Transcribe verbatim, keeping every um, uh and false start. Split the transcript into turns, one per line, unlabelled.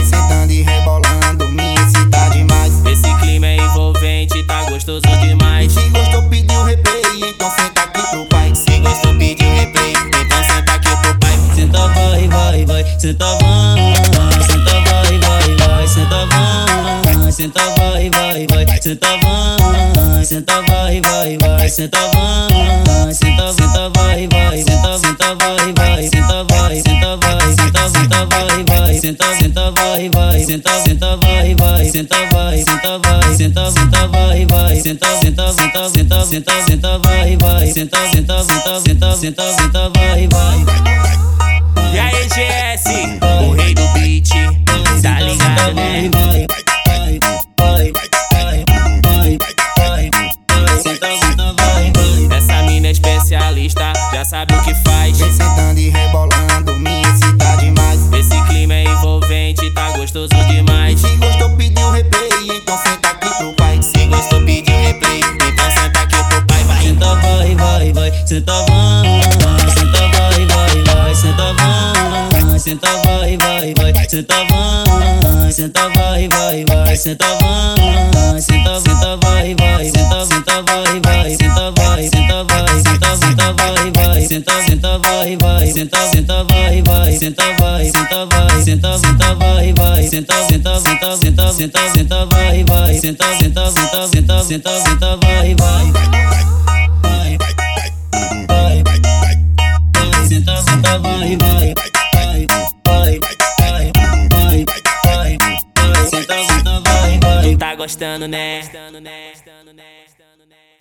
Vem sentando e rebolando, me excita demais.
Esse clima é envolvente, tá gostoso demais.
Se gostou, pediu replay, então senta aqui pro pai.
Se gostou, pediu replay, então senta aqui pro pai.
Senta vai, vai, vai, senta vai, senta vai, vai, vai, senta vai, senta vai, vai, vai, senta vai, senta vai, vai, vai, senta vai, senta, senta vai, vai, senta, senta vai, vai, senta vai, senta vai, senta, senta vai, vai, senta, senta vai, vai, senta, senta vai, vai, senta vai, senta vai, senta, senta vai, vai, senta, senta, senta, senta, senta, senta vai, vai, senta, senta, senta, senta, senta, senta vai, vai.
E aí, G S, o rei do beat, tá ligado, né?
Vai, vai, vai, vai, vai, vai, vai, senta, senta, vai, vai.
Essa mina é especialista, já sabe o que faz.
Vem sentando e rebolando, me excita demais.
Esse clima é envolvente, tá gostoso demais.
Se gostou, pediu replay, então senta aqui pro pai.
Se gostou, pediu replay, então senta aqui pro pai, vai.
Senta vai, vai, vai, senta vai, senta vai, vai, vai, senta vai, senta vai, vai, vai, senta vai, senta vai, vai, vai, senta vai, senta, senta vai, vai, senta, senta vai, vai, senta vai, senta vai, senta, senta vai, vai, senta, senta vai, vai, senta, senta vai, vai, senta vai, senta vai, senta, senta vai, vai, senta, senta, senta, senta, senta, senta vai, vai, senta, senta, senta, senta, senta, senta vai, vai. Vai, vai, vai, senta, senta, vai, vai, vai, vai, vai, vai, vai, vai, senta, senta, vai, vai.
Tá gostando, né?